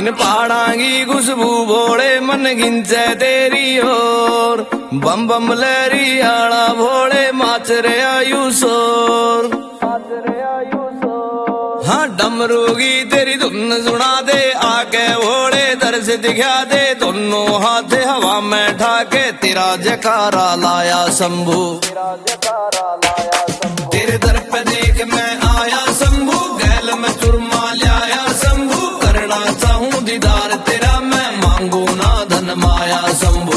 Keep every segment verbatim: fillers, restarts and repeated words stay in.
इन पहाड़ा की खुशबू भोले मन गिंचे तेरी ओर, बम बम लहरी आड़ा भोले माच रे आयु शोर। हाँ डमरू की तेरी धुन सुना दे आके भोले दर्श दिखा दे, दोनों हाथ हवा में ठाके तेरा जयकारा लाया शंभू। तेरे दर पे देख मैं आया शंभू, गैल में चुरमा लाया शंभू, करना चाहूं दीदार तेरा मैं मांगू ना धन माया शंभू।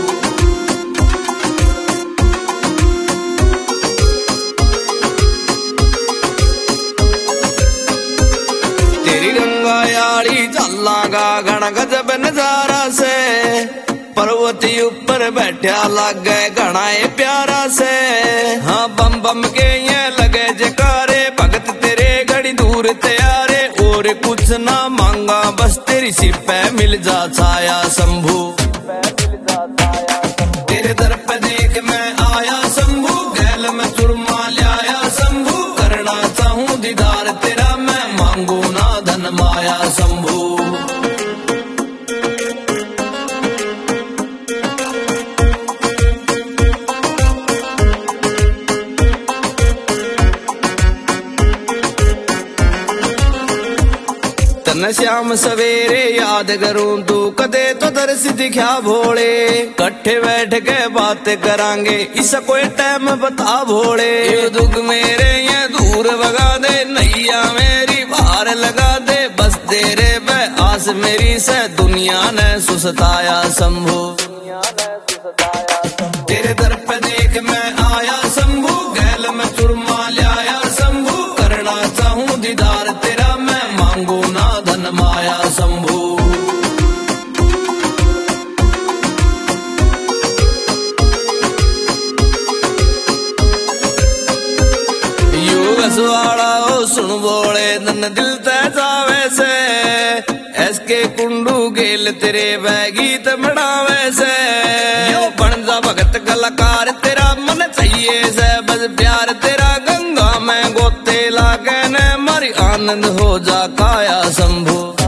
तेरी गंगा यारी चलागा गण गजब नजारा से, पर्वती ऊपर बैठा लागे घना प्यारा से। हाँ बम बम के ये लगे जकारे, भगत तेरे घड़ी दूर तैयारे, और कुछ ना मांगा बस तेरी सिपे मिल जा छाया शंभू। तेरे दर पे देख मैं आया शंभू, गैल में चुरमा लाया शंभू, करना चाहूं दीदार तेरा मैं मांगू ना धन माया शंभू। तन श्याम सवेरे याद करूं तू कदे तो दर्श दिखा भोले, कट्ठे बैठ के बात करांगे इस कोई टाइम बता भोले। ये दुख मेरे ये दूर भगा दे, नैया मेरी बाहर लगा दे, बस तेरे पे आस मेरी से दुनिया ने सुसताया शंभू। तेरे दर पे देख मैं आया शंभू, गैल में चुरमा लाया शंभू, करना चाहूं दीदार तेरा मैं मांगू ना धन माया शंभू। युगसवाड़ा ओ सुन बोले धन दिल ते जावे से, एसके कुंडू गेल तेरे गीत मनावे से। यो बन जा भगत कलाकार तेरा मन चाहिए से, बस प्यार तेरा गंगा में गोते लागे ने मारी आनंद हो जा काया शंभू।